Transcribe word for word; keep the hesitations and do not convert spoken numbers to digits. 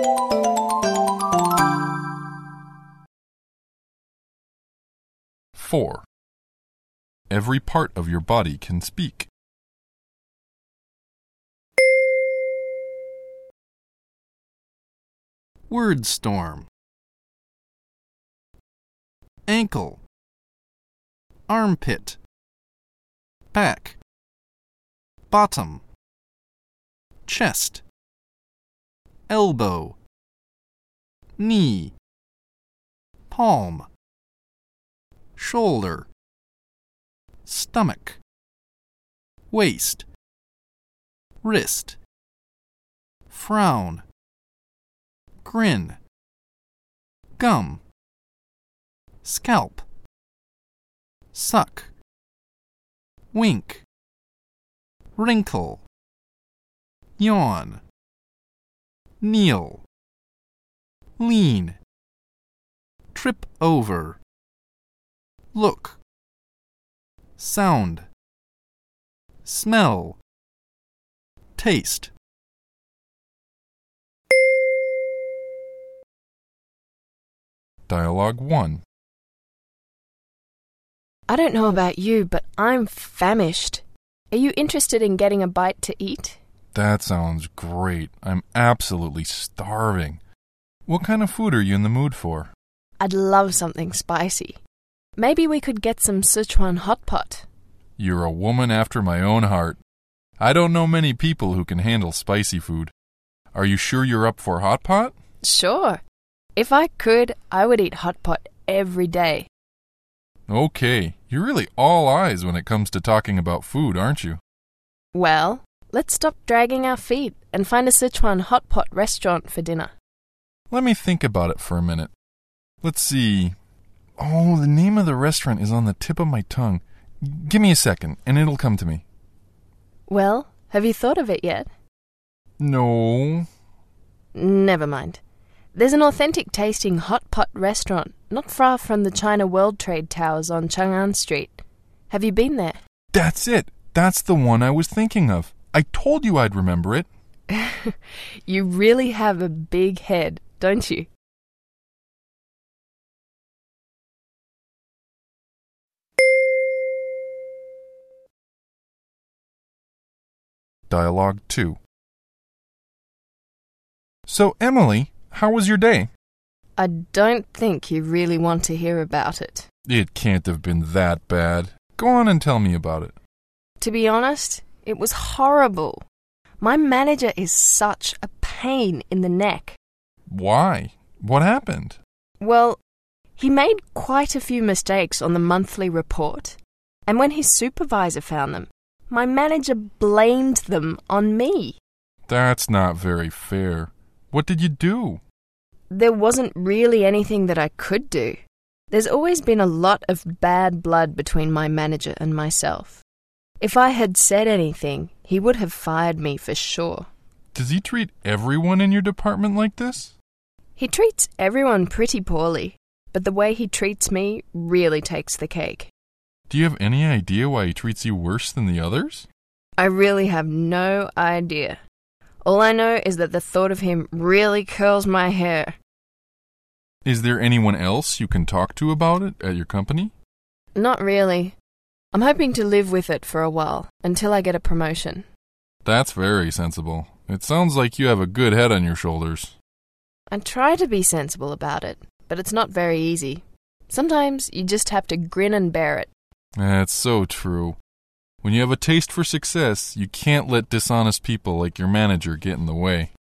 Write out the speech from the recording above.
four. Every part of your body can speak. Word storm. Ankle, armpit, back, bottom, chest, elbow, knee, palm, shoulder, stomach, waist, wrist, frown, grin, gum, scalp, suck, wink, wrinkle, yawn, kneel, lean, trip over, look, sound, smell, taste. Dialogue one. I don't know about you, but I'm famished. Are you interested in getting a bite to eat? That sounds great. I'm absolutely starving. What kind of food are you in the mood for? I'd love something spicy. Maybe we could get some Sichuan hot pot. You're a woman after my own heart. I don't know many people who can handle spicy food. Are you sure you're up for hot pot? Sure. If I could, I would eat hot pot every day. Okay, you're really all eyes when it comes to talking about food, aren't you? Well, let's stop dragging our feet and find a Sichuan hot pot restaurant for dinner. Let me think about it for a minute. Let's see. Oh, the name of the restaurant is on the tip of my tongue. Give me a second, and it'll come to me. Well, have you thought of it yet? No. Never mind. There's an authentic tasting hot pot restaurant not far from the China World Trade Towers on Chang'an Street. Have you been there? That's it. That's the one I was thinking of. I told you I'd remember it. You really have a big head, don't you? Dialogue two. So, Emily, how was your day? I don't think you really want to hear about it. It can't have been that bad. Go on and tell me about it. To be honest, it was horrible. My manager is such a pain in the neck. Why? What happened? Well, he made quite a few mistakes on the monthly report, and when his supervisor found them, my manager blamed them on me. That's not very fair. What did you do? There wasn't really anything that I could do. There's always been a lot of bad blood between my manager and myself. If I had said anything, he would have fired me for sure. Does he treat everyone in your department like this? He treats everyone pretty poorly, but the way he treats me really takes the cake. Do you have any idea why he treats you worse than the others? I really have no idea. All I know is that the thought of him really curls my hair. Is there anyone else you can talk to about it at your company? Not really. I'm hoping to live with it for a while, until I get a promotion. That's very sensible. It sounds like you have a good head on your shoulders. I try to be sensible about it, but it's not very easy. Sometimes you just have to grin and bear it. That's so true. When you have a taste for success, you can't let dishonest people like your manager get in the way.